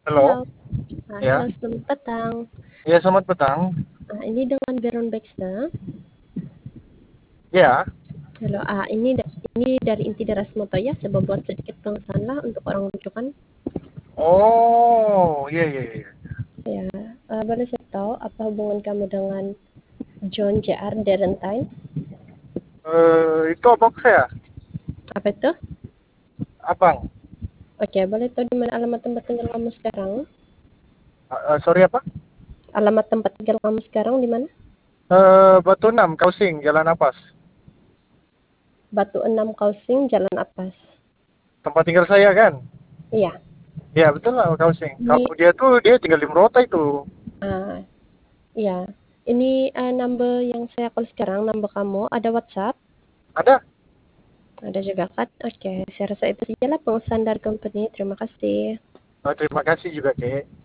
Halo, Halo, halo ya. selamat petang. Ya, selamat petang. Ini dengan Baron Baxter. Ya. Halo, ini dari Inti Deras Moto ya, saya buat sedikit pengesahan lah untuk orang rujukan. Oh, iya, iya, iya. Ya, boleh saya tahu apa hubungan kamu dengan John J.R. Derentine? Itu abang saya. Apa itu? Abang. Oke, boleh tahu di mana alamat tempat tinggal kamu sekarang? Sorry apa? Alamat tempat tinggal kamu sekarang di mana? Batu 6, Kausing, Jalan Napas. Batu 6 Kausing, Jalan Atas. Tempat tinggal saya kan? Iya, Ya, betul lah, Kausing. ini, Kalau dia tinggal di Merota itu. ah, iya. Ini number yang saya call sekarang, number kamu, ada WhatsApp? Ada? Ada juga kan? Oke, saya rasa itu sajalah pengusahaan dari company. Terima kasih. Terima kasih juga, Kek.